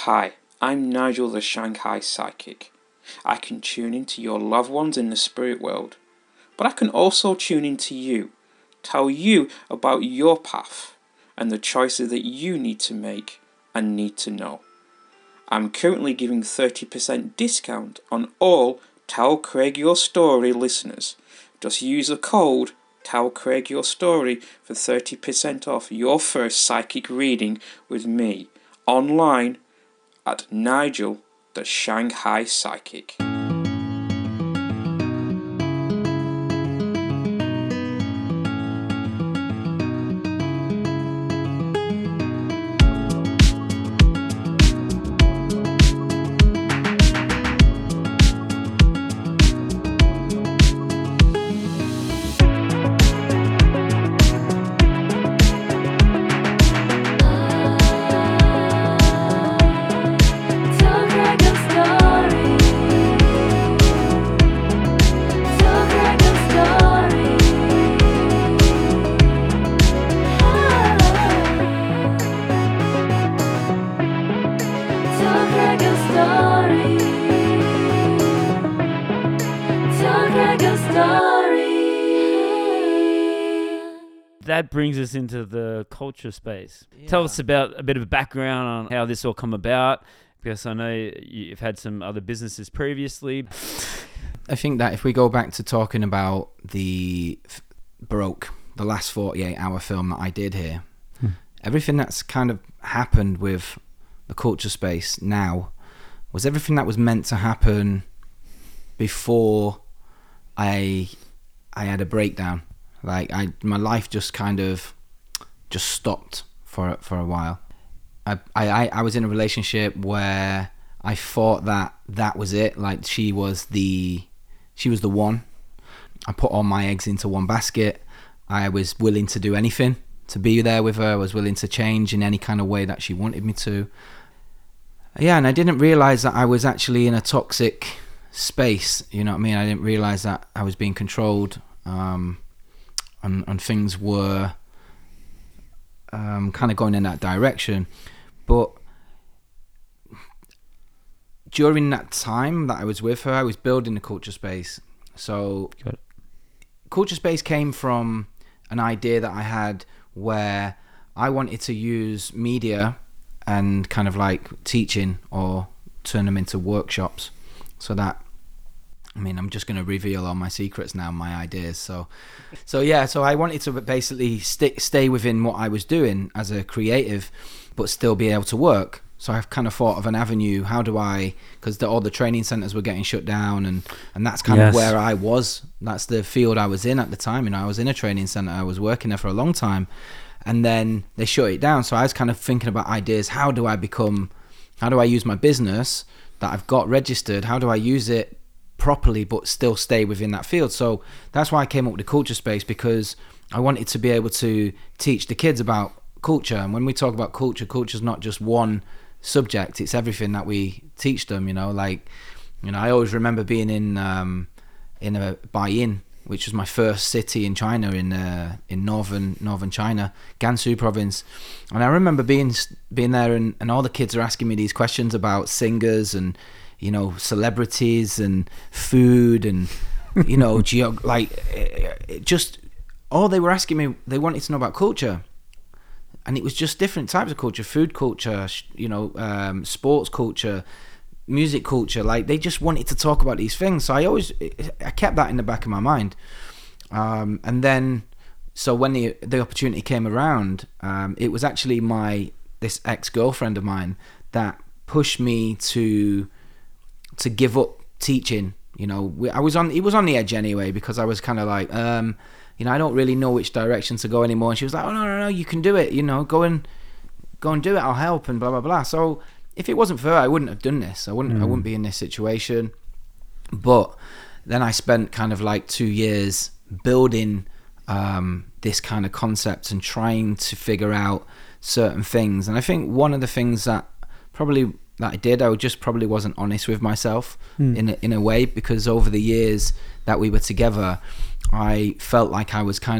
Hi, I'm Nigel the Shanghai Psychic. I can tune into your loved ones in the spirit world, but I can also tune into you, tell you about your path and the choices that you need to make and need to know. I'm currently giving 30% discount on all Tell Craig Your Story listeners. Just use the code Tell Craig Your Story for 30% off your first psychic reading with me online at Nigel the Shanghai Psychic. That brings us into the culture space. Yeah. Tell us about a bit of a background on how this all come about, because I know you've had some other businesses previously. I think that if we go back to talking about the Baroque, the last 48-hour film that I did here, everything that's kind of happened with the culture space now was everything that was meant to happen before I had a breakdown. Like my life just kind of just stopped for a while. I was in a relationship where I thought that was it. Like she was the one. I put all my eggs into one basket. I was willing to do anything to be there with her. I was willing to change in any kind of way that she wanted me to. Yeah, and I didn't realize that I was actually in a toxic space. You know what I mean? I didn't realize that I was being controlled. And things were kind of going in that direction. But during that time that I was with her, I was building the culture space. So culture space came from an idea that I had where I wanted to use media and kind of like teaching or turn them into workshops so that, I mean, I'm just going to reveal all my secrets now, my ideas. So I wanted to basically stay within what I was doing as a creative, but still be able to work. So I've kind of thought of an avenue. How do I, because all the training centers were getting shut down, and that's kind of where I was. That's the field I was in at the time. You know, I was in a training center. I was working there for a long time, and then they shut it down. So I was kind of thinking about ideas. How do I use my business that I've got registered? How do I use it properly but still stay within that field? So that's why I came up with the culture space, because I wanted to be able to teach the kids about culture. And when we talk about culture is not just one subject, it's everything that we teach them. You know, like, you know, I always remember being in a Baiyin, which was my first city in China, in northern China, Gansu province. And I remember being there, and all the kids are asking me these questions about singers and, you know, celebrities and food and, you know, just all they were asking me, they wanted to know about culture. And it was just different types of culture, food culture, you know, sports culture, music culture. Like, they just wanted to talk about these things. So I kept that in the back of my mind. And then, so when the opportunity came around, it was actually this ex-girlfriend of mine that pushed me to give up teaching. You know, it was on the edge anyway, because I was kind of like, you know, I don't really know which direction to go anymore. And she was like, oh, no, you can do it. You know, go and do it. I'll help and blah, blah, blah. So if it wasn't for her, I wouldn't have done this. I wouldn't be in this situation. But then I spent kind of like 2 years building this kind of concept and trying to figure out certain things. And I think one of the things that I did, I just probably wasn't honest with myself in a way, because over the years that we were together, I felt like I was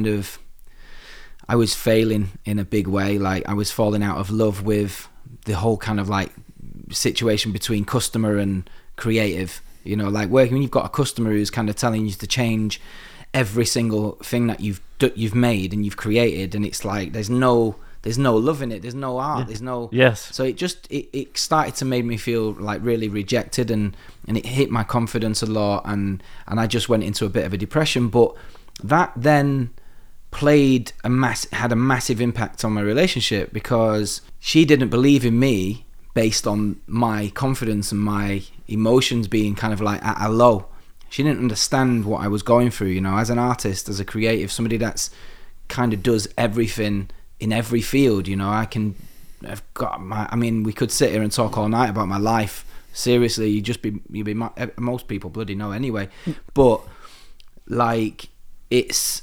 failing in a big way. Like, I was falling out of love with the whole kind of like situation between customer and creative. You know, like when you've got a customer who's kind of telling you to change every single thing that you've made and you've created, and it's like there's no love in it, there's no art, there's no. Yes. So it started to make me feel like really rejected, and it hit my confidence a lot, and I just went into a bit of a depression. But that then had a massive impact on my relationship, because she didn't believe in me based on my confidence and my emotions being kind of like at a low. She didn't understand what I was going through, you know, as an artist, as a creative, somebody that's kind of does everything in every field. You know, we could sit here and talk all night about my life. Seriously, most people bloody know anyway. But like, it's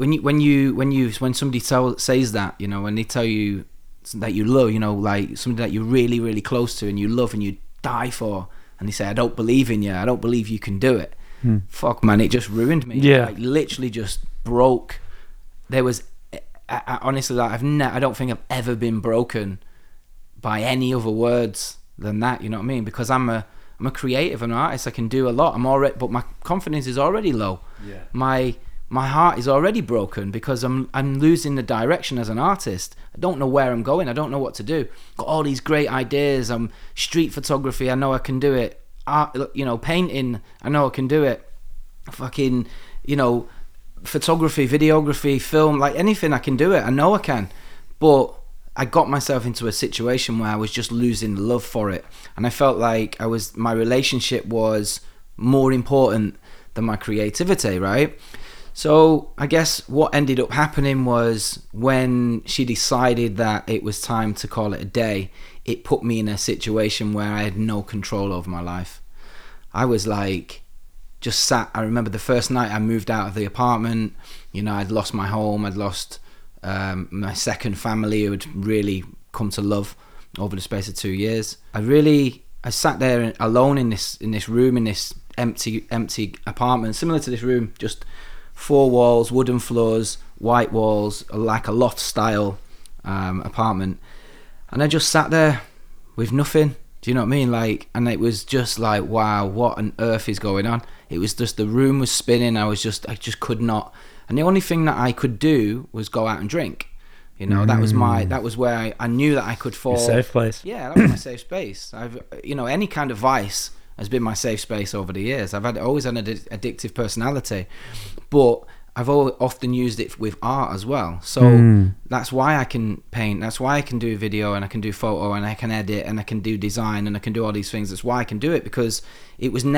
when somebody says that, you know, when they tell you that you love, you know, like somebody that you're really, really close to and you love and you die for, and they say, I don't believe in you, I don't believe you can do it. Fuck, man, it just ruined me. Yeah. Like, literally just broke. There was, I honestly, like, I don't think I've ever been broken by any other words than that, you know what I mean? Because I'm a creative, an artist, I can do a lot. But my confidence is already low. Yeah. My heart is already broken because I'm losing the direction as an artist. I don't know where I'm going. I don't know what to do. Got all these great ideas. Street photography, I know I can do it. Art, you know, painting, I know I can do it. Fucking, you know, photography, videography, film, like anything, I can do it. I know I can. But I got myself into a situation where I was just losing the love for it, and I felt like my relationship was more important than my creativity, right? So I guess what ended up happening was, when she decided that it was time to call it a day, it put me in a situation where I had no control over my life. I was like, just sat. I remember the first night I moved out of the apartment, you know, I'd lost my home, I'd lost my second family, who had really come to love over the space of 2 years. I sat there alone in this room, in this empty apartment, similar to this room, just 4 walls, wooden floors, white walls, like a loft style apartment. And I just sat there with nothing. Do you know what I mean? Like, and it was just like, wow, what on earth is going on? It was just, the room was spinning. I just could not. And the only thing that I could do was go out and drink. You know, that was where I knew that I could fall. Your safe place. Yeah, that was my safe space. Any kind of vice has been my safe space over the years. I've always had an addictive personality, but I've often used it with art as well. So that's why I can paint. That's why I can do video, and I can do photo, and I can edit, and I can do design, and I can do all these things. That's why I can do it, because it was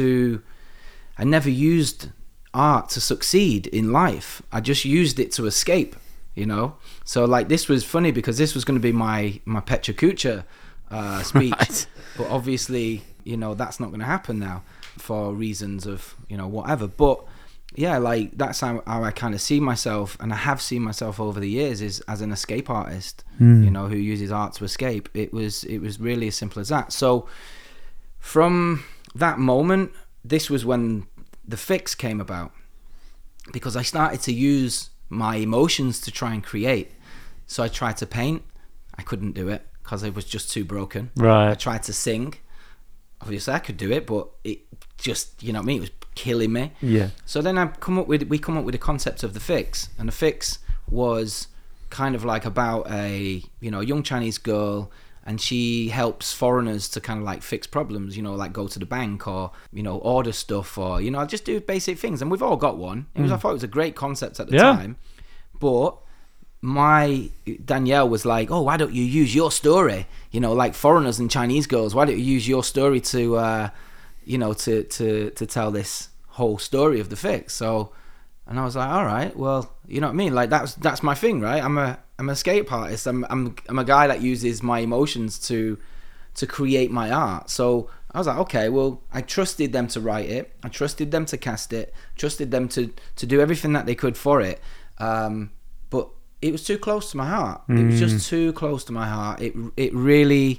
I never used art to succeed in life. I just used it to escape, you know? So like, this was funny because this was going to be my Petra Kucha speech. Right. But obviously, you know, that's not going to happen now for reasons of, you know, whatever. But yeah, like, that's how I kind of see myself, and I have seen myself over the years, is as an escape artist, you know, who uses art to escape. It was really as simple as that. So from that moment, this was when the fix came about, because I started to use my emotions to try and create. So I tried to paint. I couldn't do it because I was just too broken. Right. I tried to sing. Obviously I could do it, but it just, you know what I mean, it was killing me. Yeah. So then we come up with the concept of the fix, and the fix was kind of like about a young Chinese girl, and she helps foreigners to kind of like fix problems, you know, like go to the bank, or, you know, order stuff, or, you know, just do basic things. And we've all got one. I thought it was a great concept at the time, but my Danielle was like, oh, why don't you use your story, you know, like foreigners and Chinese girls, why don't you use your story to to tell this whole story of the fix? So, and I was like, all right, well, you know what I mean, like, that's my thing, right? I'm an escape artist. I'm a guy that uses my emotions to create my art. So I was like, okay, well, I trusted them to write it, I trusted them to cast it, trusted them to do everything that they could for it, but it was too close to my heart. It was just too close to my heart. It really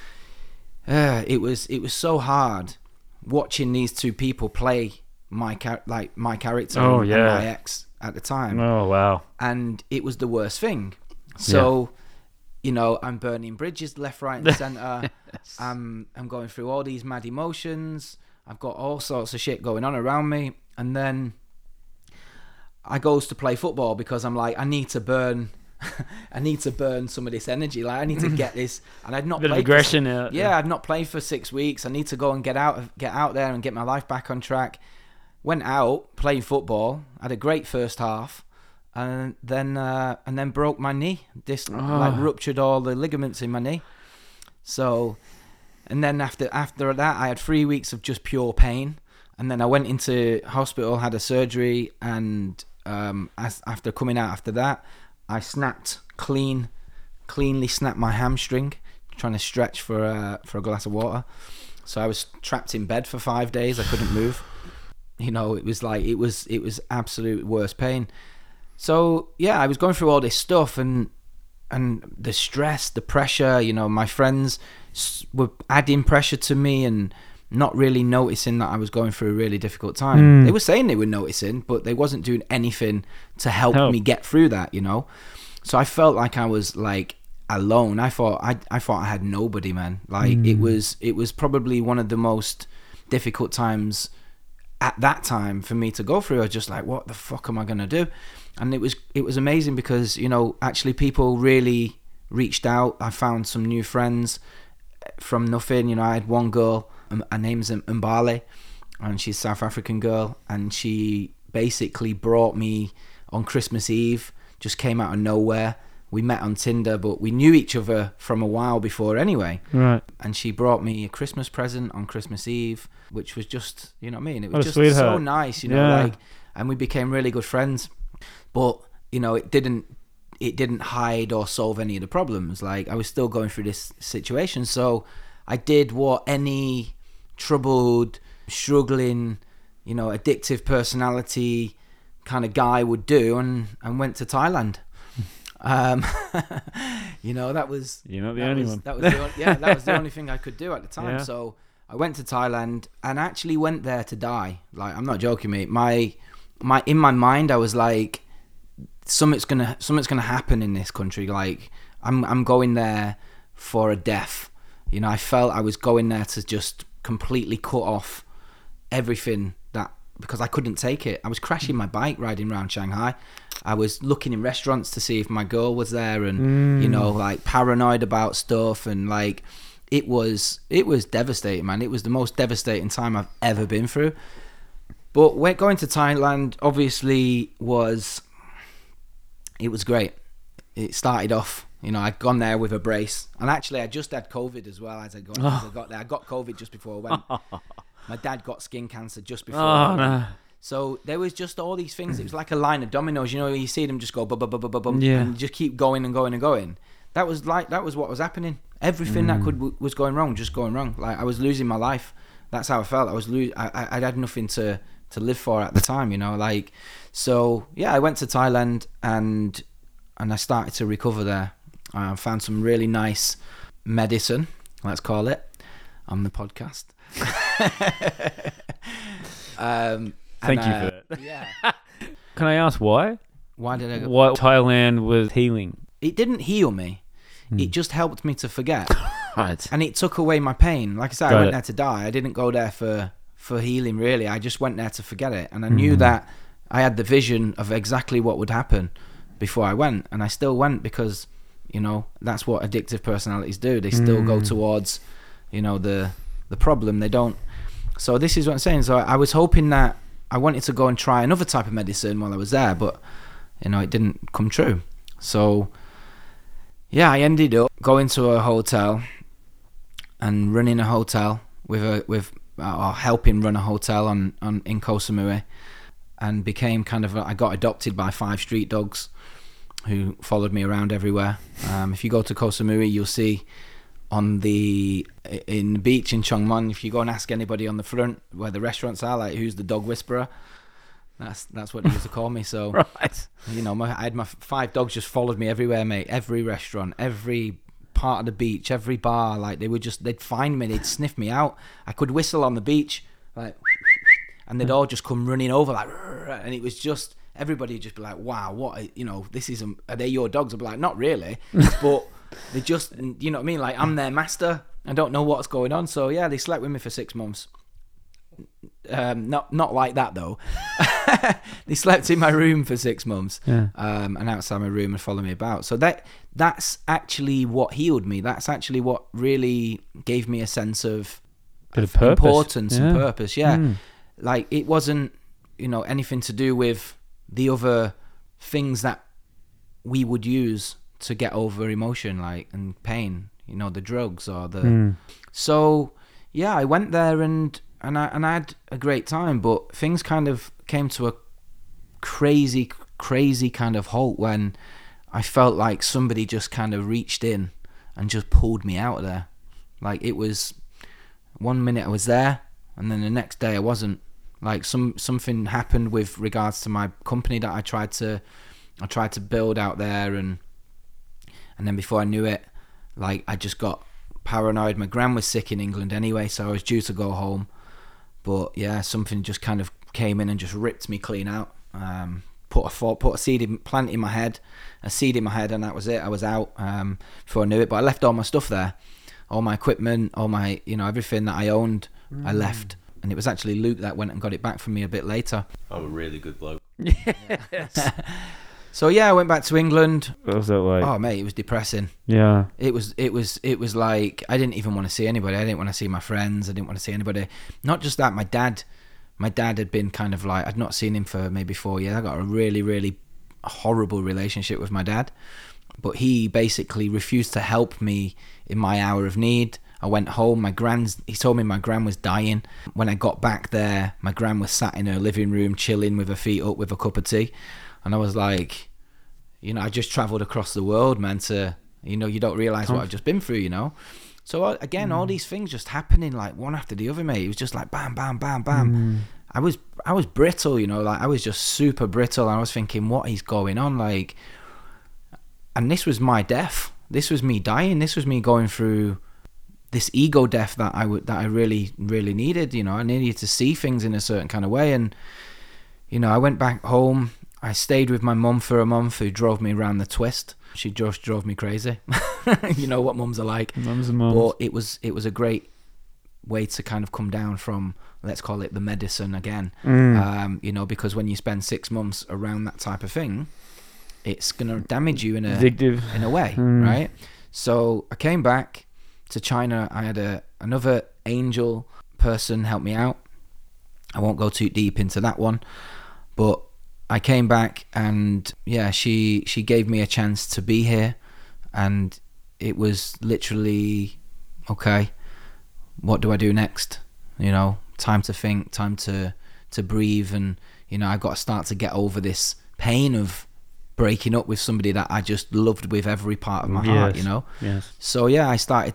it was so hard watching these two people play my character and my ex at the time. Oh wow. And it was the worst thing. So you know, I'm burning bridges left, right, and center. I'm going through all these mad emotions. I've got all sorts of shit going on around me, and then I goes to play football because I'm like, I need to burn some of this energy. Like, I need to get this, and I'd not Bit of played aggression out. yeah, I'd not played for 6 weeks. I need to go and get out there and get my life back on track. Went out, played football, had a great first half, and then broke my knee. Like ruptured all the ligaments in my knee. So, and then after that, I had 3 weeks of just pure pain, and then I went into hospital, had a surgery, and after coming out after that, I cleanly snapped my hamstring trying to stretch for a glass of water. So I was trapped in bed for 5 days. I couldn't move. You know, it was like it was absolute worst pain. So yeah, I was going through all this stuff and the stress, the pressure. You know, my friends were adding pressure to me and not really noticing that I was going through a really difficult time. They were saying they were noticing, but they wasn't doing anything to help me get through that, you know. So I felt like I was like alone. I thought I had nobody, man. Like it was probably one of the most difficult times at that time for me to go through. I was just like, what the fuck am I gonna do? And it was amazing because, you know, actually people really reached out. I found some new friends from nothing. You know, I had one girl, her name's Mbale, and she's a South African girl, and she basically brought me on Christmas Eve, just came out of nowhere. We met on Tinder, but we knew each other from a while before anyway. Right. And she brought me a Christmas present on Christmas Eve, which was just, you know what I mean? It was just so nice, you know, like, and we became really good friends. But, you know, it didn't hide or solve any of the problems. Like, I was still going through this situation. So I did what any troubled, struggling, you know, addictive personality kind of guy would do, and went to Thailand. You know, that was... You're not the only one. That was the only thing I could do at the time. Yeah. So I went to Thailand and actually went there to die. Like, I'm not joking, mate. In my mind, I was like, something's gonna happen in this country. Like, I'm going there for a death. You know, I felt I was going there to just completely cut off everything because I couldn't take it. I was crashing my bike riding around Shanghai. I was looking in restaurants to see if my girl was there, and you know, like, paranoid about stuff, and like it was devastating, man. It was the most devastating time I've ever been through. But going to Thailand obviously was great. It started off, you know, I'd gone there with a brace, and actually I just had COVID as well as I got there. I got COVID just before I went. My dad got skin cancer just before I went. No. So there was just all these things. It was like a line of dominoes, you know. You see them just go bum, bum, bum, bum, bum, and just keep going and going and going. That was what was happening. Everything that was going wrong, just going wrong. Like, I was losing my life. That's how I felt. I had nothing to live for at the time, you know. Like, so yeah, I went to Thailand and I started to recover there. I found some really nice medicine, let's call it, on the podcast. Thank you for that. Yeah. Can I ask why? Why did I go? What Thailand was healing? It didn't heal me. It just helped me to forget. Right. And it took away my pain. Like I said, I went there to die. I didn't go there for healing, really. I just went there to forget it. And I knew that I had the vision of exactly what would happen before I went. And I still went because, you know, that's what addictive personalities do. They still go towards, you know, the problem. They don't. So this is what I'm saying. So I was hoping that I wanted to go and try another type of medicine while I was there, but, you know, it didn't come true. So yeah, I ended up going to a hotel and running a hotel or helping run a hotel in Koh Samui, and became I got adopted by 5 street dogs who followed me around everywhere. If you go to Koh Samui, you'll see in the beach in Chong Mon, if you go and ask anybody on the front where the restaurants are, like, who's the dog whisperer, that's what they used to call me. So right. You know, I had my 5 dogs just followed me everywhere, mate. Every restaurant, every part of the beach, every bar. Like, they'd find me, they'd sniff me out. I could whistle on the beach, like, and they'd all just come running over, like, and it was just, everybody would just be like, wow, what, you know, are they your dogs? I'd be like, not really, but they just, you know what I mean? Like, I'm their master, I don't know what's going on. So yeah, they slept with me for 6 months. Not like that though. They slept in my room for 6 months, and outside my room and followed me about. So that's actually what healed me. That's actually what really gave me a sense of importance and purpose. Yeah, like it wasn't, anything to do with the other things that we would use to get over emotion, like, and pain. The drugs or the. So yeah, I went there and I had a great time, but things kind of came to a crazy kind of halt when I felt like somebody just kind of reached in and just pulled me out of there. Like, it was 1 minute I was there and then the next day I wasn't. Like, something happened with regards to my company that I tried to build out there, and then before I knew it, like, I just got paranoid. My gran was sick in England anyway, so I was due to go home. But yeah, something just kind of came in and just ripped me clean out. Put a seed plant in my head, and that was it. I was out before I knew it. But I left all my stuff there, all my equipment, all my everything that I owned. I left, and it was actually Luke that went and got it back from me a bit later. I'm a really good bloke. Yes. So yeah, I went back to England. What was that like? Oh mate, it was depressing. Yeah. It was like I didn't even want to see anybody. I didn't want to see my friends. I didn't want to see anybody. Not just that, my dad had been kind of like, I'd not seen him for maybe 4 years. I got a really, really horrible relationship with my dad. But he basically refused to help me in my hour of need. I went home. He told me my gran was dying. When I got back there, my gran was sat in her living room chilling with her feet up with a cup of tea. And I was like, I just travelled across the world, man, to, you don't realise what I've just been through, So again, all these things just happening like one after the other, mate. It was just like bam, bam, bam, bam. I was brittle, like I was just super brittle. I was thinking, what is going on? Like, and this was my death. This was me dying. This was me going through this ego death that I really, really needed. I needed to see things in a certain kind of way. And, I went back home. I stayed with my mum for a month, who drove me around the twist. She just drove me crazy. You know what mums are like. Mums are mums. But it was a great way to kind of come down from, let's call it the medicine again. Because when you spend 6 months around that type of thing, it's going to damage you in a way, right? So I came back to China. I had another angel person help me out. I won't go too deep into that one, but I came back and yeah, she gave me a chance to be here, and it was literally, okay, what do I do next? Time to think, time to breathe, and I got to start to get over this pain of breaking up with somebody that I just loved with every part of my heart, Yes. So yeah,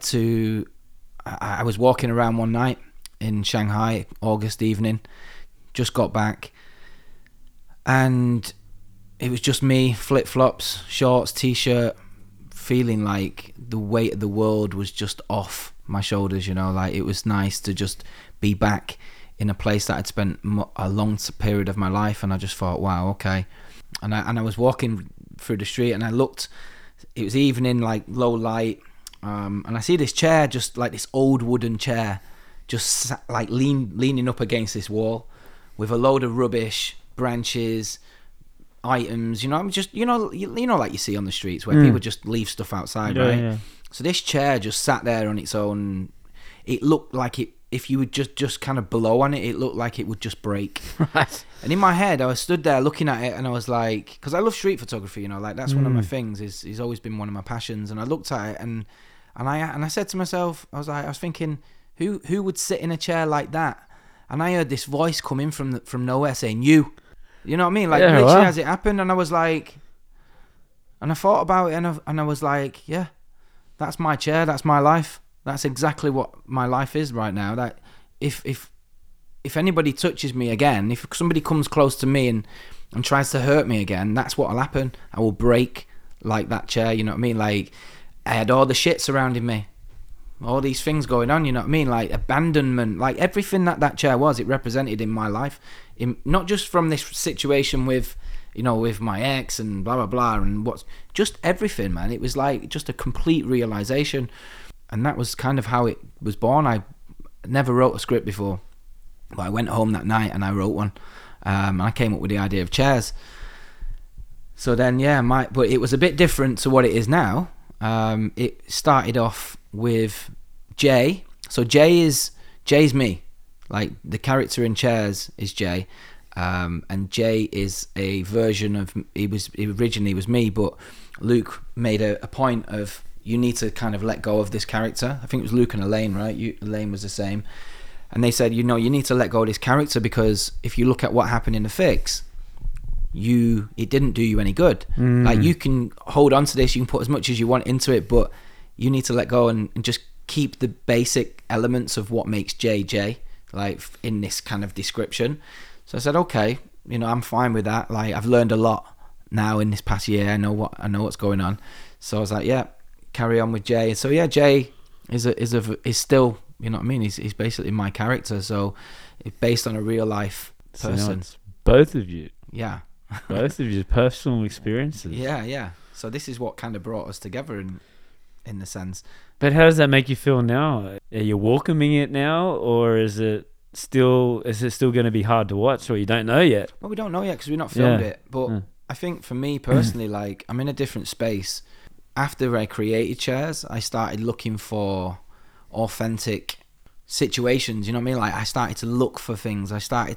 I was walking around one night in Shanghai, August evening, just got back, and it was just me, flip-flops, shorts, t-shirt, feeling like the weight of the world was just off my shoulders, like it was nice to just be back in a place that I'd spent a long period of my life. And I just thought, wow, okay. And I was walking through the street and I looked, it was evening, like low light, and I see this chair, just like this old wooden chair, just like leaning up against this wall with a load of rubbish, branches, items, I'm just, like you see on the streets where people just leave stuff outside, right? Yeah. So this chair just sat there on its own. It looked like if you would just kind of blow on it, it looked like it would just break. Right. And in my head, I was stood there looking at it, and I was like, because I love street photography, like that's one of my things. It's always been one of my passions. And I looked at it, and I said to myself, I was thinking, who would sit in a chair like that? And I heard this voice come in from nowhere saying, "You." You know what I mean? Like, literally as it happened, and I was like, and I thought about it, and I was like, yeah, that's my chair, that's my life, that's exactly what my life is right now. That if anybody touches me again, if somebody comes close to me and tries to hurt me again, that's what'll happen. I will break like that chair. You know what I mean? Like, I had all the shit surrounding me, all these things going on. You know what I mean? Like abandonment, like everything that chair was, it represented in my life. Not just from this situation with, with my ex and blah, blah, blah, and what's just everything, man. It was like just a complete realization. that was kind of how it was born. I never wrote a script before, but I went home that night and I wrote one. I came up with the idea of chairs. So then, but it was a bit different to what it is now. It started off with Jay. So Jay's me. Like, the character in Chairs is Jay. And Jay is a version of, he originally was me, but Luke made a point of, you need to kind of let go of this character. I think it was Luke and Elaine, right? Elaine was the same. And they said, you need to let go of this character, because if you look at what happened in The Fix, it didn't do you any good. Like, you can hold on to this, you can put as much as you want into it, but you need to let go and just keep the basic elements of what makes Jay, like, in this kind of description. So I said, okay, I'm fine with that. Like, I've learned a lot now in this past year. I know what's going on. So I was like, yeah, carry on with Jay. So yeah, Jay is still, you know what I mean? He's basically my character. So it's based on a real life person. So it's both of you. Yeah. Both of your personal experiences. Yeah. So this is what kind of brought us together in the sense. But how does that make you feel now? Are you welcoming it now, or is it still going to be hard to watch, or you don't know yet? Well, we don't know yet because we've not filmed it. But I think for me personally, like, I'm in a different space. After I created Chairs, I started looking for authentic situations. You know what I mean? Like, I started to look for things.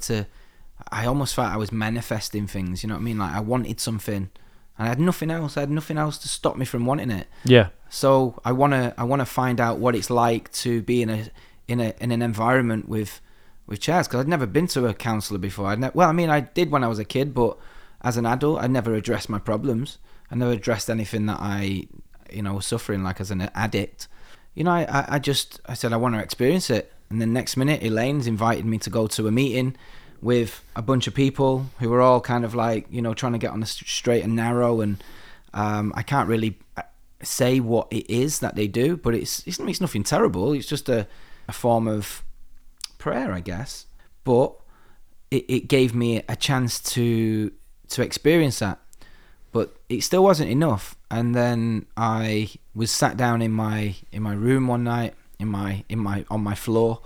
I almost felt I was manifesting things. You know what I mean? Like, I wanted something, and I had nothing else. I had nothing else to stop me from wanting it. Yeah. So I wanna find out what it's like to be in an environment with chairs, because I'd never been to a counsellor before. I did when I was a kid, but as an adult, I never addressed my problems. I never addressed anything that I was suffering, like, as an addict. I said I want to experience it, and then next minute, Elaine's invited me to go to a meeting with a bunch of people who were all kind of like, trying to get on the straight and narrow, and I can't really say what it is that they do, but it's nothing terrible. It's just a form of prayer, I guess. But it gave me a chance to experience that, but it still wasn't enough. And then I was sat down in my room one night, on my floor.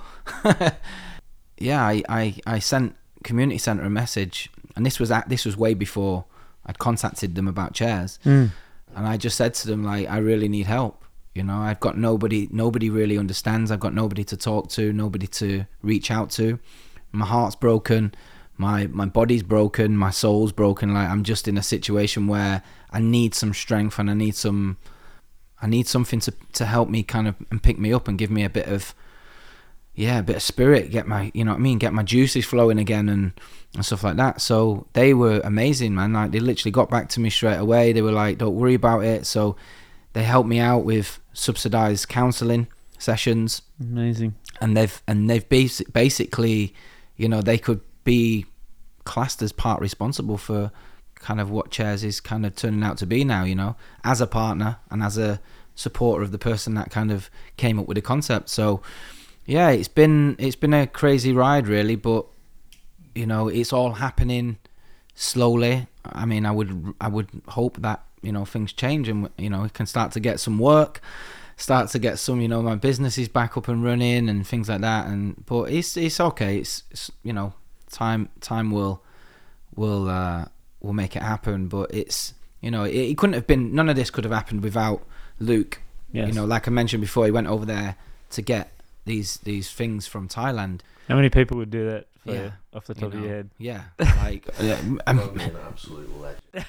I sent Community Centre a message, and this was way before I'd contacted them about Chairs. And I just said to them, like, I really need help. I've got nobody really understands. I've got nobody to talk to, nobody to reach out to. My heart's broken, my body's broken, my soul's broken. Like, I'm just in a situation where I need some strength, and I need something to help me kind of and pick me up and give me a bit of spirit, get my get my juices flowing again and stuff like that. So they were amazing, man. Like, they literally got back to me straight away. They were like, don't worry about it. So they helped me out with subsidized counseling sessions. Amazing. And they've basically, they could be classed as part responsible for kind of what Chairs is kind of turning out to be now, as a partner and as a supporter of the person that kind of came up with the concept. So yeah, it's been a crazy ride, really, but it's all happening slowly. I mean, I would hope that things change, and we can start to get some work, start to get some my business is back up and running and things like that. But it's okay. It's time will make it happen. But it's it couldn't have been, none of this could have happened without Luke. Yes. Like I mentioned before, he went over there to get these things from Thailand. How many people would do that for you, off the top of your head? Yeah, like I'm an absolute legend.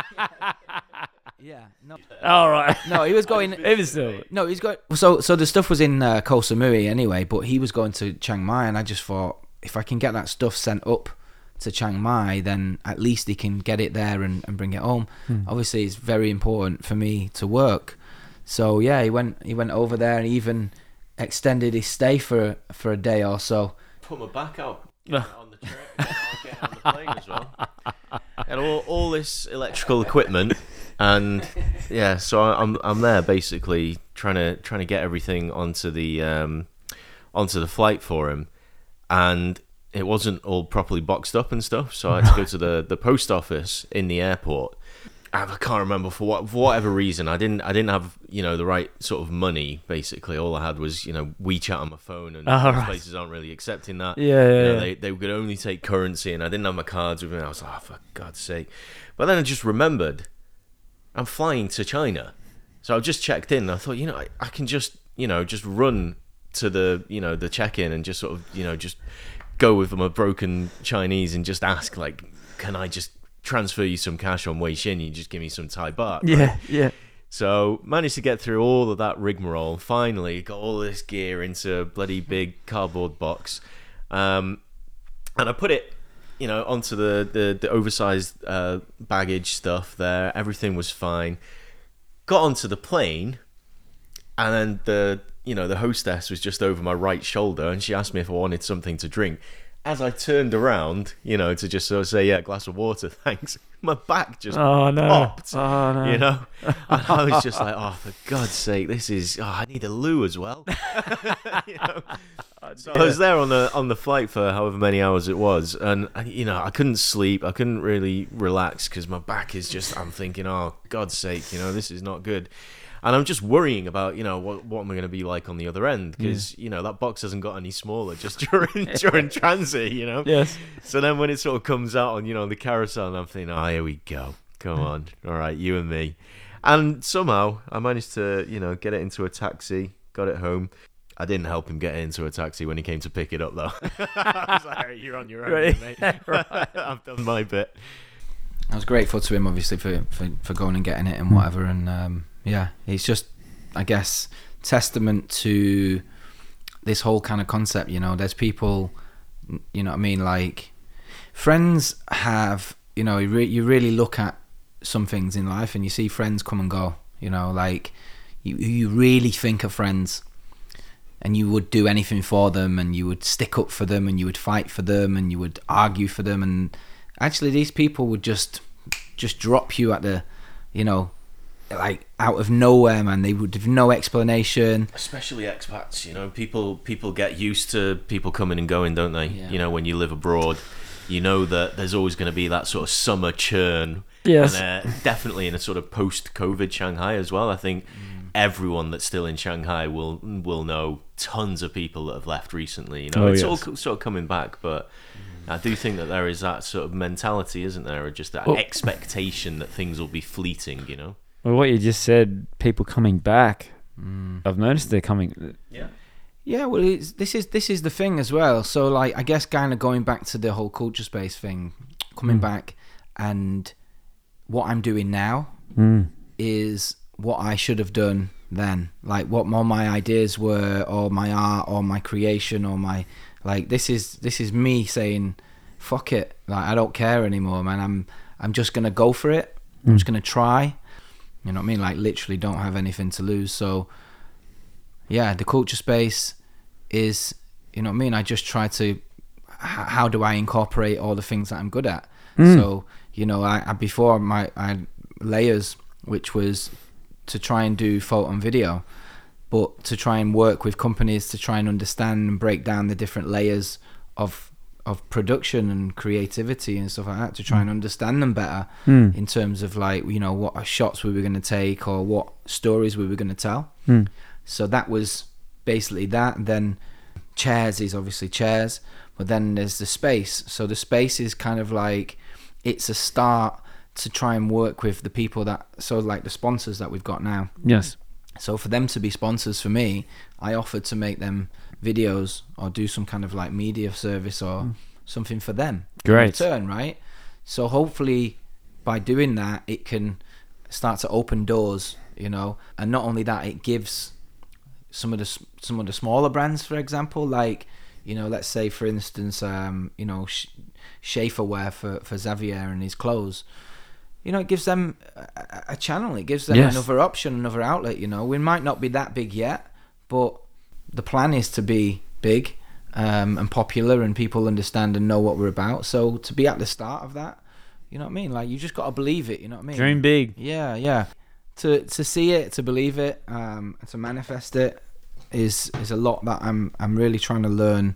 Yeah, no. All right. No, he was going. Even still. No, he's going. So the stuff was in Koh Samui anyway, but he was going to Chiang Mai, and I just thought, if I can get that stuff sent up to Chiang Mai, then at least he can get it there and bring it home. Obviously, it's very important for me to work. So yeah, he went over there and even extended his stay for a day or so. Put my back out on the train, get on the plane as well. And all this electrical equipment, and yeah, so I'm there basically trying to get everything onto the flight for him, and it wasn't all properly boxed up and stuff. So I had to go to the post office in the airport, I can't remember for whatever reason. I didn't have the right sort of money. Basically, all I had was WeChat on my phone, and most places aren't really accepting that. Yeah. They could only take currency, and I didn't have my cards with me. I was like, oh, for God's sake! But then I just remembered I'm flying to China, so I just checked in. And I thought, I can just just run to the the check-in and just sort of just go with my broken Chinese and just ask, like, can I just transfer you some cash on Weixin? You just give me some Thai baht. Right? Yeah. So managed to get through all of that rigmarole. Finally got all this gear into a bloody big cardboard box, and I put it onto the oversized baggage stuff there. Everything was fine. Got onto the plane, and then the hostess was just over my right shoulder, and she asked me if I wanted something to drink. As I turned around, to just sort of say, yeah, a glass of water, thanks, my back just popped. Oh, no. And I was just like, oh, for God's sake, this is, I need a loo as well. So I was there on the flight for however many hours it was, and I couldn't sleep, I couldn't really relax because my back is just, I'm thinking, oh, God's sake, this is not good. And I'm just worrying about, what am I going to be like on the other end? Because, that box hasn't got any smaller just during transit, Yes. So then when it sort of comes out on, the carousel, I'm thinking, oh, here we go. Come on. All right, you and me. And somehow I managed to, get it into a taxi, got it home. I didn't help him get into a taxi when he came to pick it up, though. I was like, all right, you're on your own, Right. mate. I've done my bit. I was grateful to him, obviously, for going and getting it and whatever. And it's just, I guess, testament to this whole kind of concept. There's people, what I mean, like friends have, you really look at some things in life and you see friends come and go. Like you really think of friends, and you would do anything for them, and you would stick up for them, and you would fight for them, and you would argue for them. And actually these people would just drop you at the, like out of nowhere, man. They would have no explanation. Especially expats, people get used to people coming and going, don't they? Yeah. When you live abroad, that there's always going to be that sort of summer churn. Yes. And definitely in a sort of post-COVID Shanghai as well. I think everyone that's still in Shanghai will know tons of people that have left recently. It's all sort of coming back, but I do think that there is that sort of mentality, isn't there, or just that expectation that things will be fleeting. Well, what you just said, people coming back. I've noticed they're coming. Yeah, well, this is the thing as well. So, like, I guess kind of going back to the whole culture space thing, coming back, and what I'm doing now is what I should have done then. Like, what all my ideas were, or my art, or my creation, or my, like, this is me saying, fuck it, like, I don't care anymore, man. I'm just gonna go for it. I'm just gonna try. You know what I mean? Like, literally don't have anything to lose. So yeah, the culture space is, you know what I mean? I just try to, how do I incorporate all the things that I'm good at? So, I before I had layers, which was to try and do photo and video, but to try and work with companies to try and understand and break down the different layers of production and creativity and stuff like that, to try and understand them better in terms of, like, what shots we were going to take or what stories we were going to tell. So that was basically that. Then chairs is obviously chairs, but then there's the space. So the space is kind of like, it's a start to try and work with the people that, so like the sponsors that we've got now. Yes. So for them to be sponsors for me, I offered to make them videos or do some kind of like media service or something for them. Great. In return, right? So hopefully by doing that, it can start to open doors, and not only that, it gives some of the smaller brands, for example, like, let's say for instance, Schaefer wear for Xavier and his clothes. It gives them a channel. It gives them another option, another outlet. We might not be that big yet, but the plan is to be big and popular, and people understand and know what we're about. So to be at the start of that, you know what I mean? Like, you just got to believe it. You know what I mean? Dream big. Yeah. To see it, to believe it, to manifest it is a lot that I'm really trying to learn,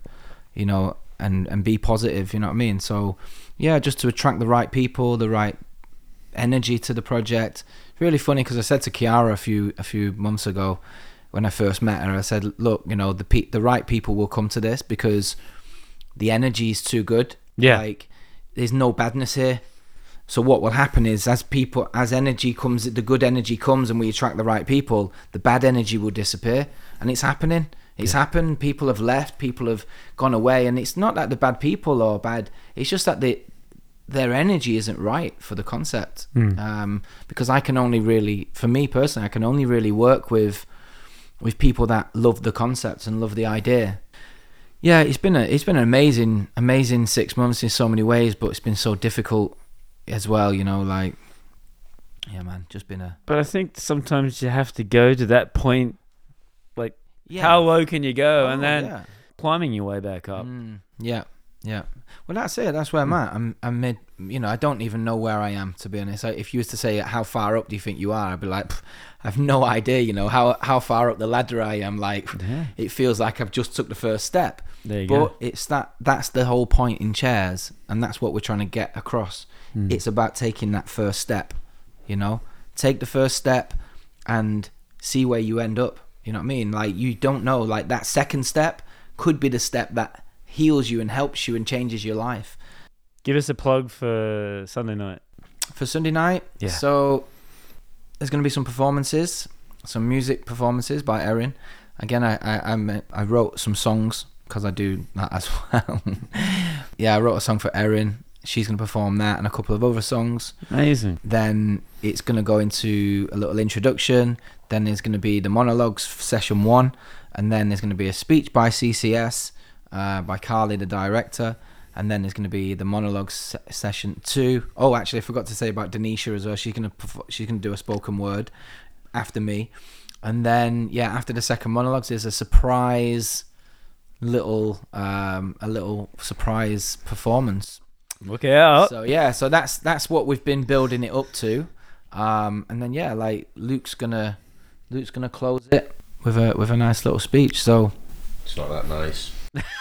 and be positive. You know what I mean? So yeah, just to attract the right people, the right energy to the project. Really funny because I said to Kiara a few months ago when I first met her, I said, look, you know, the right people will come to this because the energy is too good. Yeah. Like, there's no badness here. So what will happen is as energy comes, the good energy comes and we attract the right people, the bad energy will disappear. And it's happening. It's happened. People have left. People have gone away. And it's not that the bad people are bad. It's just that their energy isn't right for the concept. Because I can only really, for me personally, I can only really work with people that love the concept and love the idea. Yeah, it's been an amazing 6 months in so many ways, but it's been so difficult as well, you know, like, yeah, man, just been a... But I think sometimes you have to go to that point, like, how low can you go? And then climbing your way back up. Yeah. Well, that's it. That's where I'm at. I'm mid, you know, I don't even know where I am, to be honest. If you was to say, how far up do you think you are? I'd be like, I have no idea, you know, how far up the ladder I am. Like, it feels like I've just took the first step. There you go. But it's that's the whole point in chairs, and that's what we're trying to get across. It's about taking that first step, you know, take the first step and see where you end up. You know what I mean? Like, you don't know, like, that second step could be the step that heals you and helps you and changes your life. Give us a plug for Sunday night. For Sunday night? Yeah. So there's going to be some performances, some music performances by Erin. Again, I wrote some songs because I do that as well. Yeah, I wrote a song for Erin. She's going to perform that and a couple of other songs. Amazing. Then it's going to go into a little introduction. Then there's going to be the monologues session 1. And then there's going to be a speech by CCS, by Carly, the director. And then there's going to be the monologues session 2. Oh, actually, I forgot to say about Denisha as well. She's going to do a spoken word after me. And then, after the second monologues, there's a surprise little surprise performance. Look out. So that's what we've been building it up to. And then like Luke's gonna close it with a nice little speech. So it's not that nice.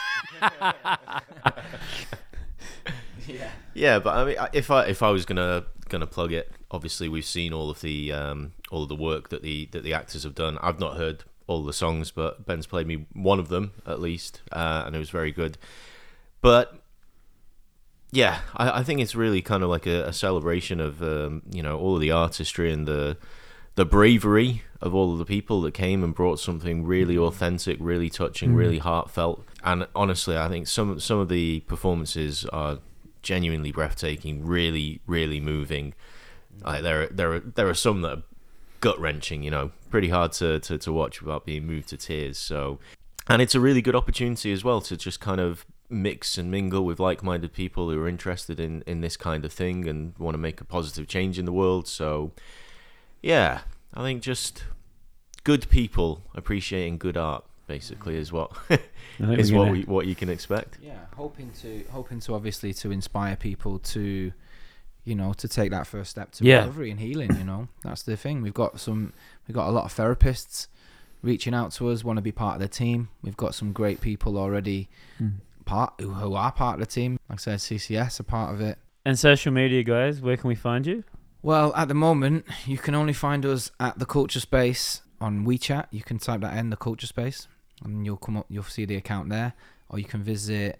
Yeah, but I mean, if I was gonna plug it, obviously we've seen all of the work that the actors have done. I've not heard all the songs, but Ben's played me one of them at least, and it was very good. But yeah, I think it's really kind of like a celebration of all of the artistry and the bravery of all of the people that came and brought something really authentic, really touching, really heartfelt. And honestly, I think some of the performances are genuinely breathtaking, really, really moving. Like there are some that are gut wrenching, pretty hard to watch without being moved to tears. So, and it's a really good opportunity as well to just kind of mix and mingle with like-minded people who are interested in this kind of thing and want to make a positive change in the world. So yeah, I think just good people appreciating good art basically is what what you can expect. Yeah, hoping to obviously to inspire people to to take that first step to recovery and healing. That's the thing. We've got a lot of therapists reaching out to us, want to be part of the team. We've got some great people already who are part of the team. Like I said, CCS are part of it. And social media, guys, where can we find you? Well, at the moment, you can only find us at The Culture Space on WeChat. You can type that in, The Culture Space, and you'll see the account there. Or you can visit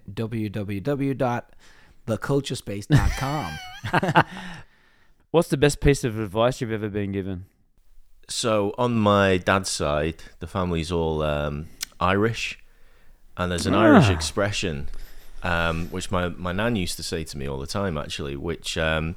www.theculturespace.com. What's the best piece of advice you've ever been given? So on my dad's side, the family's all Irish, and there's an Irish expression which my nan used to say to me all the time, actually, which that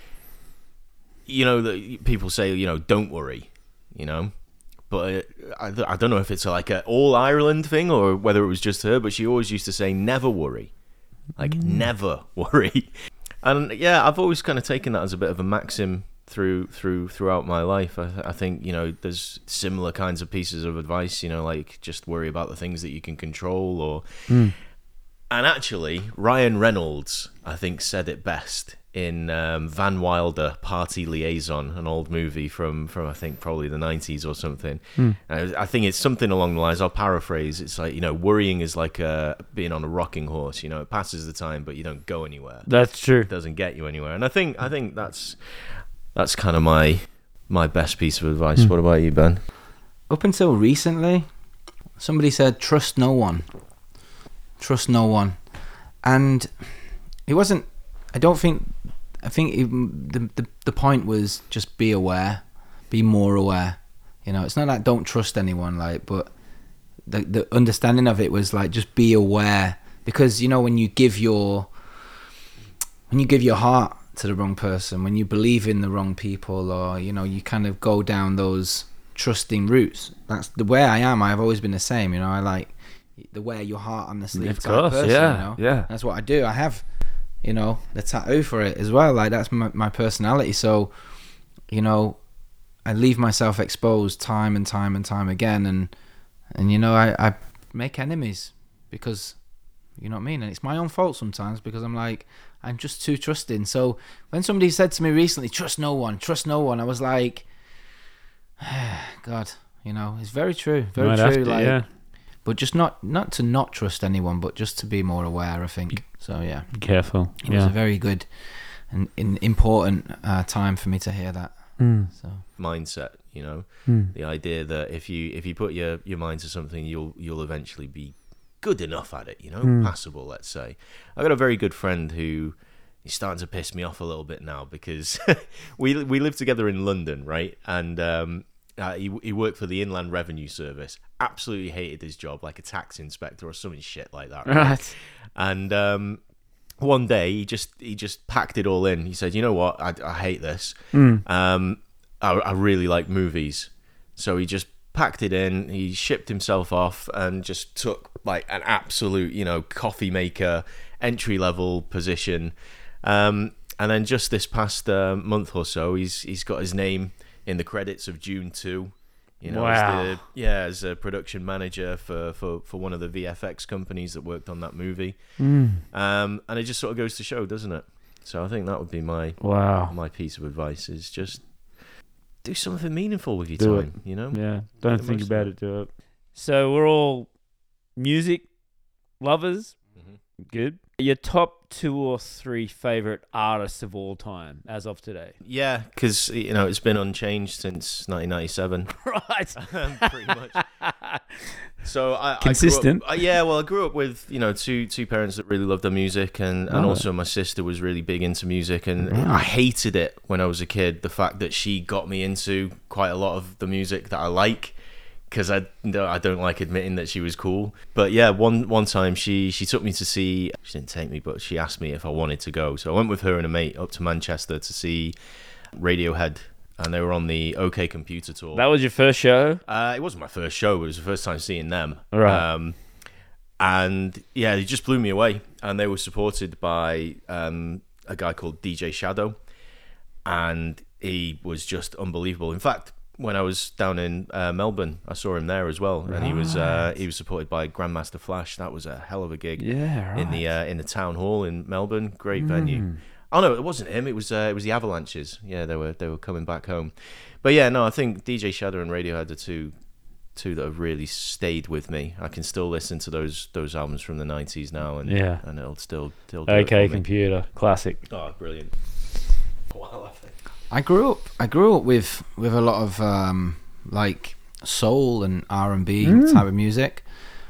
people say, don't worry, but I don't know if it's like a all Ireland thing or whether it was just her, but she always used to say never worry, like never worry. And yeah, I've always kind of taken that as a bit of a maxim throughout my life. I think there's similar kinds of pieces of advice, like just worry about the things that you can control, or and actually Ryan Reynolds I think said it best in Van Wilder Party Liaison, an old movie from I think probably the 90s or something. I think it's something along the lines, I'll paraphrase, it's like worrying is like being on a rocking horse. It passes the time but you don't go anywhere. That's true. It doesn't get you anywhere. And I think that's that's kind of my best piece of advice. What about you, Ben? Up until recently, somebody said, trust no one. Trust no one. And it wasn't, I think the point was just be aware, be more aware. You know, it's not like don't trust anyone, like, but the understanding of it was like, just be aware. Because, you know, when you give your heart to the wrong person, when you believe in the wrong people, or, you know, you kind of go down those trusting routes. That's the way I am. I've always been the same, you know. I like the wear your heart on the sleeve type person, you know. Yeah. That's what I do. I have, you know, the tattoo for it as well. Like, that's my personality. So, you know, I leave myself exposed time and time and time again, and you know, I make enemies because, you know what I mean? And it's my own fault sometimes, because I'm just too trusting. So when somebody said to me recently, trust no one, I was like, God, you know, it's very true. Very true. Like, yeah. But just not to not trust anyone, but just to be more aware, I think. So yeah. Be careful. It was a very good and important time for me to hear that. So Mindset, you know, the idea that if you put your mind to something, you'll eventually be good enough at it, you know, passable, let's say. I've got a very good friend who is starting to piss me off a little bit now, because we live together in London, right? And he worked for the Inland Revenue Service. Absolutely hated his job, like a tax inspector or something shit like that, right? And one day he just packed it all in. He said, you know what, I hate this. I really like movies. So he just packed it in, he shipped himself off, and just took like an absolute, you know, coffee maker entry level position. And then just this past month or so, he's got his name in the credits of Dune 2. You know, wow. as a production manager for one of the VFX companies that worked on that movie. And it just sort of goes to show, doesn't it? So I think that would be my piece of advice, is just do something meaningful with your time, you know? Yeah, don't think about it, do it. So we're all music lovers. Good. Your top 2 or 3 favorite artists of all time as of today? Yeah, because, you know, it's been unchanged since 1997. Right. Pretty much. So consistent. I grew up with, you know, two parents that really loved their music, and also my sister was really big into music, and I hated it when I was a kid, the fact that she got me into quite a lot of the music that I like, because I don't like admitting that she was cool. But yeah, one time she took me to see, she didn't take me, but she asked me if I wanted to go. So I went with her and a mate up to Manchester to see Radiohead, and they were on the OK Computer tour. That was your first show? It wasn't my first show, but it was the first time seeing them. Right. And yeah, they just blew me away. And they were supported by a guy called DJ Shadow, and he was just unbelievable. In fact, when I was down in Melbourne, I saw him there as well, and he was supported by Grandmaster Flash. That was a hell of a gig. Yeah, right. in the town hall in Melbourne. Great venue. Oh no, it wasn't him. It was the Avalanches. Yeah, they were coming back home. But yeah, no, I think DJ Shadow and Radiohead are two that have really stayed with me. I can still listen to those albums from the 90s now, and it'll still do OK it for me. Computer, classic. Oh, brilliant. Wow, I think. I grew up with a lot of like soul and R&B type of music.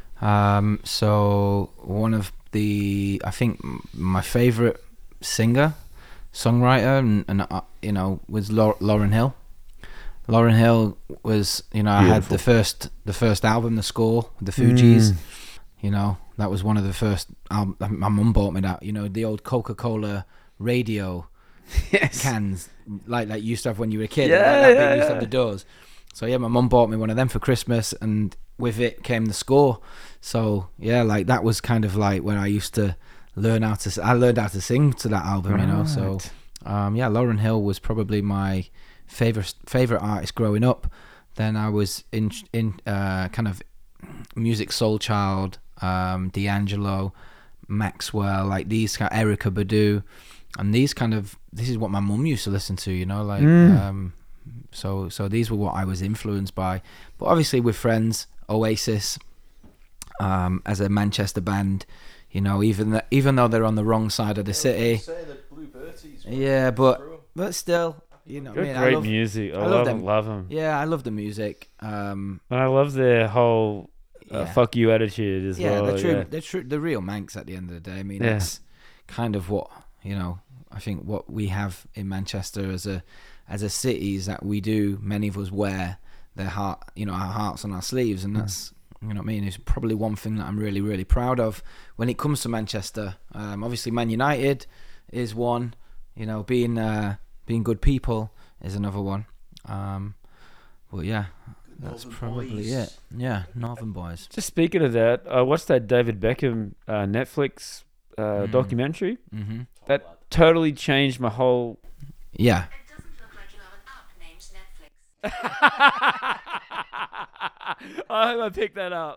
So one of I think my favorite singer, songwriter, and you know, was Lauryn Hill. Lauryn Hill was, you know, beautiful. I had the first album, The Score, with the Fugees. You know, that was one of the first albums. My mum bought me that. You know, the old Coca-Cola radio. Yes. Cans like you used to have when you were a kid. That used to have the doors. So yeah, my mum bought me one of them for Christmas, and with it came The Score. So yeah, like that was kind of like when I used to learned how to sing to that album, you know. So yeah, Lauryn Hill was probably my favorite artist growing up. Then I was in kind of music, Soul Child, D'Angelo, Maxwell, like these kind of Erykah Badu. And this is what my mum used to listen to, you know, like, so these were what I was influenced by. But obviously with friends, Oasis, as a Manchester band, you know, even though they're on the wrong side of the city. Say the Blue Berties, yeah, but still, You know, Got what I great love, music. I love love them. them. Love them. Yeah, I love the music. And I love their whole Yeah. fuck you attitude as Yeah, well. they're true. Yeah. They're true. The real Manx at the end of the day. I mean, Yeah. that's kind of what I think what we have in Manchester as a city is that we do. Many of us wear our hearts on our sleeves, and that's what I mean. It's probably one thing that I'm really, really proud of when it comes to Manchester. Obviously, Man United is one. Being good people is another one. But yeah. That's probably it. Yeah, Northern Boys. Just speaking of that, I watched that David Beckham Netflix documentary. Mm-hmm. That totally changed my whole. Yeah. It doesn't look like you have an app named Netflix. I hope I picked that up.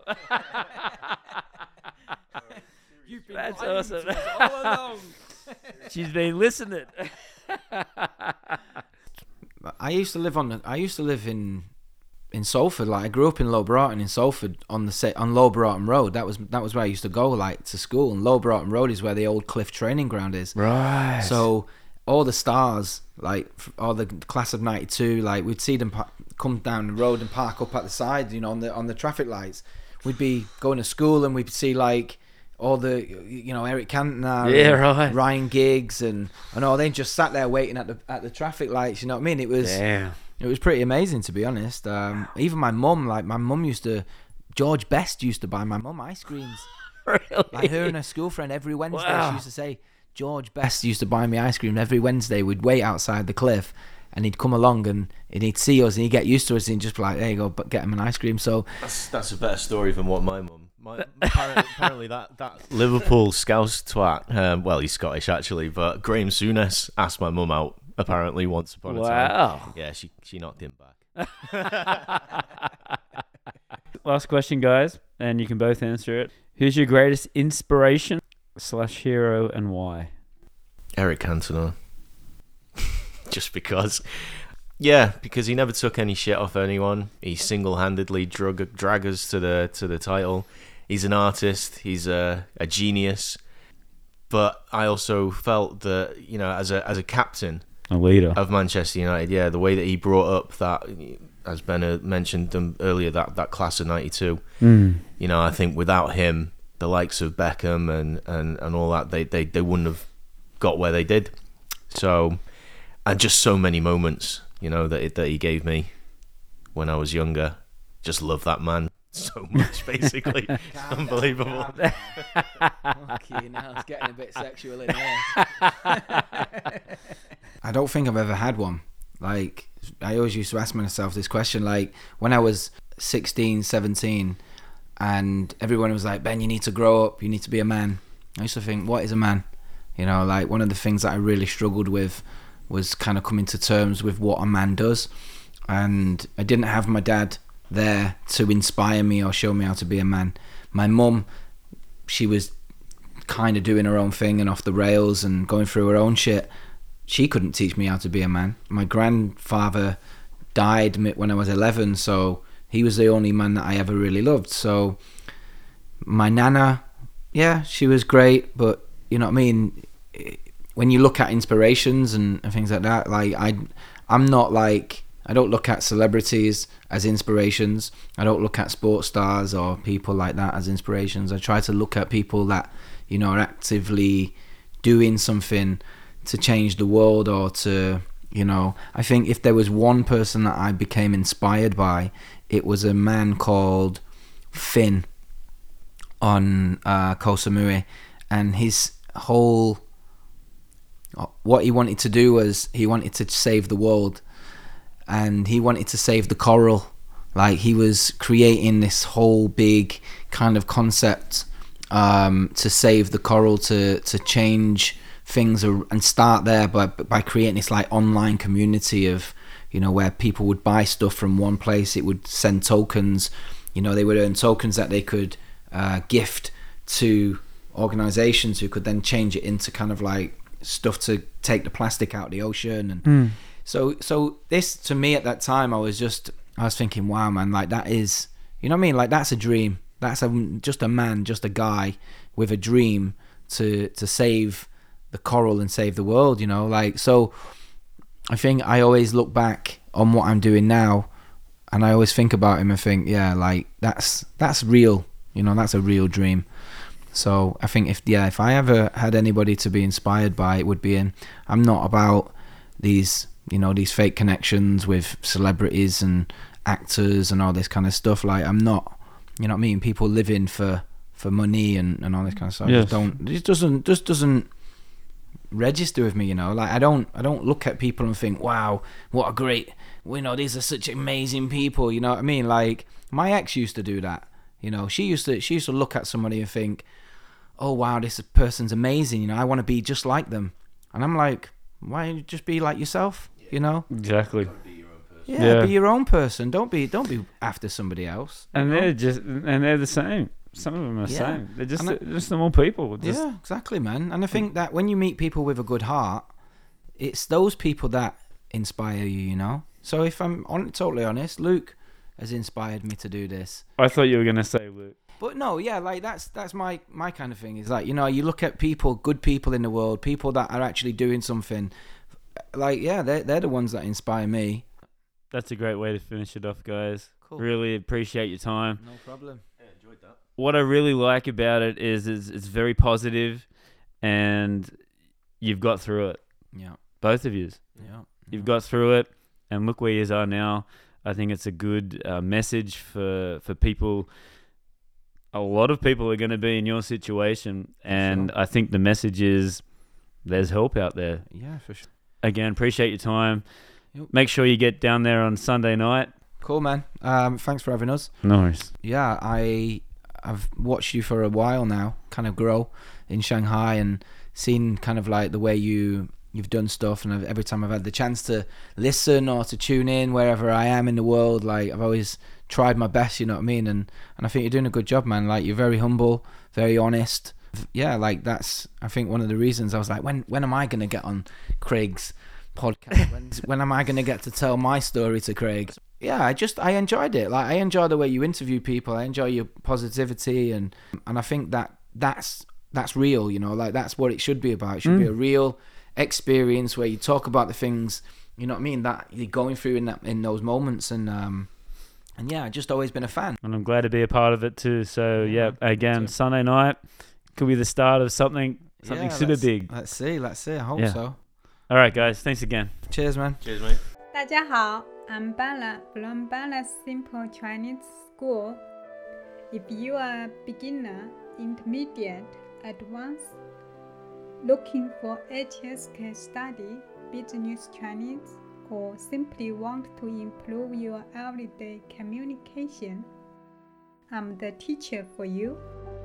You've been That's lying awesome. to us all along. She's been listening. I used to live in Salford. Like I grew up in Low Broughton in Salford on Low Broughton Road. That was where I used to go like to school. And Low Broughton Road is where the old Cliff training ground is. Right. So all the stars, like all the class of '92, like we'd see them come down the road and park up at the side, on the traffic lights. We'd be going to school and we'd see like all the Eric Cantona, and Ryan Giggs and all. They just sat there waiting at the traffic lights. You know what I mean? It was. Damn. It was pretty amazing, to be honest. Even my mum, George Best used to buy my mum ice creams. Really? Like her and her school friend every Wednesday, Wow. she used to say, George Best used to buy me ice cream every Wednesday. We'd wait outside the cliff and he'd come along and he'd see us and he'd get used to us and he'd just be like, there you go, but get him an ice cream. So That's a better story than what my mum. Apparently that Liverpool Scouse twat, well, he's Scottish actually, but Graham Souness asked my mum out apparently once upon a time. Wow. Yeah, she knocked him back. Last question, guys, and you can both answer it. Who's your greatest inspiration / hero and why? Eric Cantona. Just because. Yeah, because he never took any shit off anyone. He single-handedly drag us to the title. He's an artist. He's a genius. But I also felt that, as a captain A leader. of Manchester United, yeah, the way that he brought up that, as Ben mentioned them earlier, that class of '92. I think without him, the likes of Beckham and all that, they wouldn't have got where they did. So, and just so many moments, that he gave me when I was younger. Just love that man so much, basically. Unbelievable. okay, now it's getting a bit sexual in here. I don't think I've ever had one. Like, I always used to ask myself this question, like, when I was 16, 17, and everyone was like, Ben, you need to grow up, you need to be a man. I used to think, what is a man? Like, one of the things that I really struggled with was kind of coming to terms with what a man does. And I didn't have my dad there to inspire me or show me how to be a man. My mum, she was kind of doing her own thing and off the rails and going through her own shit. She couldn't teach me how to be a man. My grandfather died when I was 11, so he was the only man that I ever really loved. So my nana, yeah, she was great, but you know what I mean? When you look at inspirations and things like that, like I'm not like, I don't look at celebrities as inspirations. I don't look at sports stars or people like that as inspirations. I try to look at people that, are actively doing something to change the world or to, I think if there was one person that I became inspired by, it was a man called Finn on Koh Samui, and his whole, what he wanted to do was he wanted to save the world. And he wanted to save the coral. Like, he was creating this whole big kind of concept to save the coral, to change things and start there by creating this like online community of, where people would buy stuff from one place. It would send tokens, they would earn tokens that they could gift to organizations who could then change it into kind of like stuff to take the plastic out of the ocean. And So this, to me at that time, I was thinking, wow, man, like that is, you know what I mean? Like that's a dream. That's just a man, just a guy with a dream to save the coral and save the world, like, so I think I always look back on what I'm doing now, and I always think about him and think, yeah, like that's real. You know, that's a real dream. So I think if I ever had anybody to be inspired by, it would be him. I'm not about these fake connections with celebrities and actors and all this kind of stuff. Like, I'm not, you know what I mean? People living for money and all this kind of stuff. Yes. It just doesn't register with me, you know. Like, I don't look at people and think, wow, what a great, these are such amazing people, you know what I mean? Like, my ex used to do that. You know, she used to look at somebody and think, oh wow, this person's amazing, you know, I want to be just like them. And I'm like, why don't you just be like yourself, you know? Exactly. Yeah, be your own person. Don't be after somebody else. And they're the same. Some of them are the same. They're just normal people. Yeah, exactly, man. And I think that when you meet people with a good heart, it's those people that inspire you, you know? So if I'm totally honest, Luke has inspired me to do this. I thought you were going to say Luke. But no, yeah, like that's my kind of thing. Is like, you know, you look at people, good people in the world, people that are actually doing something. Like, yeah, they're the ones that inspire me. That's a great way to finish it off, guys. Cool. Really appreciate your time. No problem. Yeah, enjoyed that. What I really like about it is it's very positive, and you've got through it. Yeah. Both of you. Yeah. You've got through it, and look where you are now. I think it's a good message for people. A lot of people are going to be in your situation, and Sure. I think the message is there's help out there. Yeah, for sure. Again, appreciate your time. Yep. Make sure you get down there on Sunday night. Cool, man. Thanks for having us. No worries. Yeah, I've watched you for a while now, kind of grow in Shanghai, and seen kind of like the way you've done stuff. And every time I've had the chance to listen or to tune in wherever I am in the world, like, I've always tried my best, you know what I mean? And I think you're doing a good job, man. Like, you're very humble, very honest. Yeah, like, that's, I think, one of the reasons I was like, when am I going to get on Craig's podcast? when am I going to get to tell my story to Craig? Yeah, I enjoyed it. Like, I enjoy the way you interview people. I enjoy your positivity, and I think that's real, you know, like, that's what it should be about. It should be a real experience where you talk about the things, you know what I mean, that you're going through in those moments. And yeah, I've just always been a fan. And I'm glad to be a part of it too. So yeah, again, Sunday night could be the start of something super big. Let's see. I hope so. All right, guys. Thanks again. Cheers, man. Cheers, mate. 大家好, I'm Bella from Bella Simple Chinese School. If you are a beginner, intermediate, advanced, looking for HSK study, business Chinese, or simply want to improve your everyday communication, I'm the teacher for you.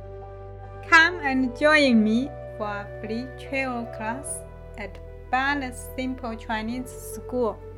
Come and join me for a free travel class at Bella Simple Chinese School.